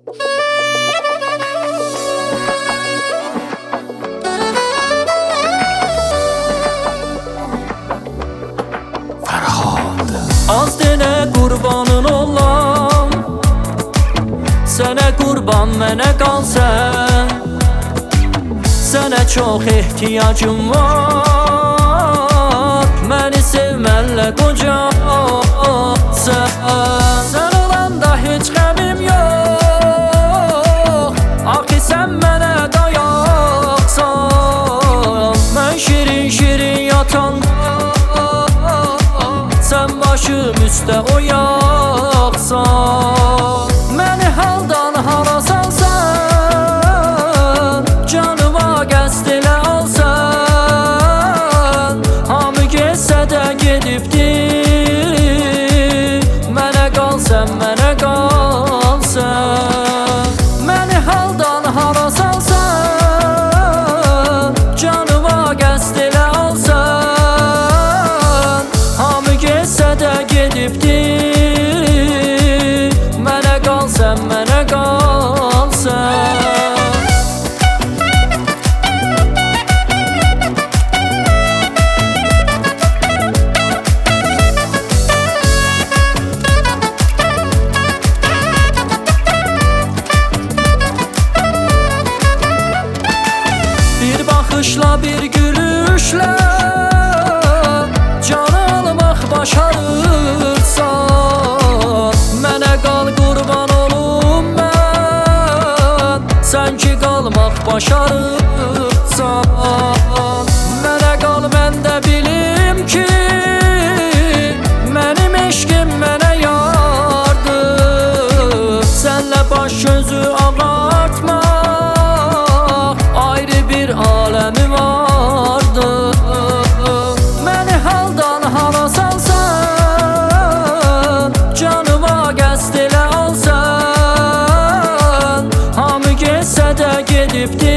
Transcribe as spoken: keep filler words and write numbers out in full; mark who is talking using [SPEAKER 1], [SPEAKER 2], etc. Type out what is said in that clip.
[SPEAKER 1] Az dene qurbanın olam, sənə qurban mənə qal sən. Sənə çox ehtiyacım var, məni sevmənlə qocalsan. Sən olanda heç qəmim yox, axı sən mənə dayaqsan. Mən şirin şirin yatanda sən başım üstə oyaqsan. Məni haldan hara salsan, canıma qəsd elə alsan. Hamı getsə də gedibdir, mənə qal sən, mənə qal sən. Məni haldan hara salsan, canıma qəsd elə alsan. Hamı getsə də gedibdir, mənə qal sən, mənə qal sən. Bir baxışla, bir gülüşlə canı almaq başarırsan. Mənə qal qurban olum mən, sən ki qalmaq başarırsan. Mənə qal, mən də bilim ki mənim eşqim mənə yardır. Sənlə baş gözü ağartmaq ayrı bir aləmi vardır. Məni haldan hara salsan, canıma qəsd elə alsan. Hamı getsə də gedibdir,